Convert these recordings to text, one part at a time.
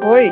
Oi,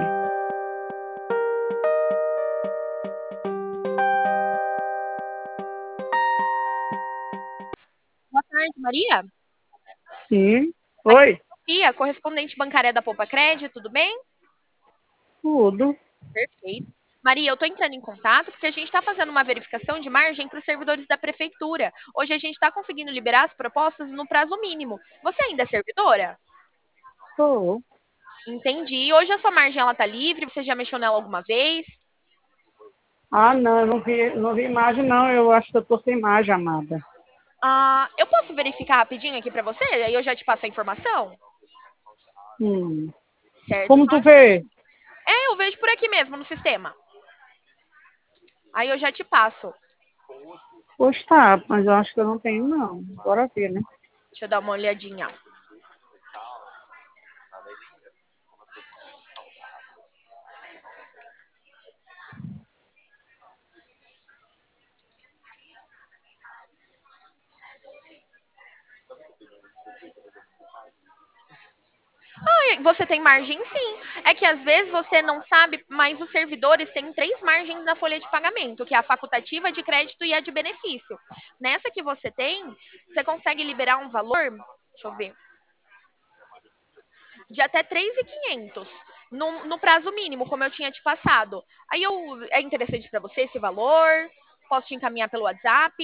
Boa tarde, Maria. sim. Aqui é Oi, a Sofia, correspondente bancária da Poupa Crédito, tudo bem? tudo. Perfeito. Maria, eu estou entrando em contato porque a gente está fazendo uma verificação de margem para os servidores da prefeitura. Hoje a gente está conseguindo liberar as propostas no prazo mínimo. Você ainda é servidora? Tô. Entendi. Hoje a sua margem ela tá livre? Você já mexeu nela alguma vez? Ah, não, eu não vi imagem, não. Eu acho que eu tô sem imagem, amada. Ah, eu posso verificar rapidinho aqui para você? Aí eu já te passo a informação? Hum. Certo? Como Só tu um vê? minutinho. É, eu vejo por aqui mesmo no sistema. Aí eu já te passo. Pois tá, mas eu acho que eu não tenho, não. Bora ver, né? Deixa eu dar uma olhadinha. Você tem margem sim. É que às vezes você não sabe, mas os servidores têm três margens na folha de pagamento, que é a facultativa, de crédito e a de benefício. Nessa que você tem, você consegue liberar um valor, deixa eu ver, de até 3.500 no prazo mínimo, como eu tinha te passado. É interessante para você esse valor? Posso te encaminhar pelo WhatsApp?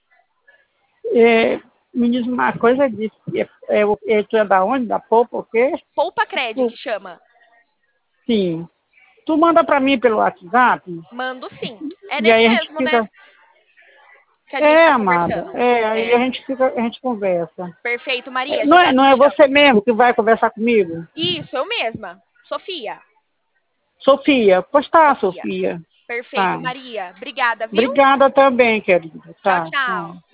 É, me diz uma coisa disso. Tu é da onde? Da Poupa, o quê? Poupa Cred, Tu- que chama. sim. Tu manda pra mim pelo WhatsApp Mando sim. É e nesse aí a gente mesmo, né? fica... Que a gente É, está amada. conversando. É, aí É, a gente conversa. perfeito, É, Maria. Não Já é, já não me é chama. você mesmo que vai conversar comigo? Isso, eu mesma. Sofia. Sofia. Pois tá, Sofia. Sofia. Perfeito, Tá. Maria. Obrigada, viu? Obrigada também, querida. Tchau, Tá, tchau. tá.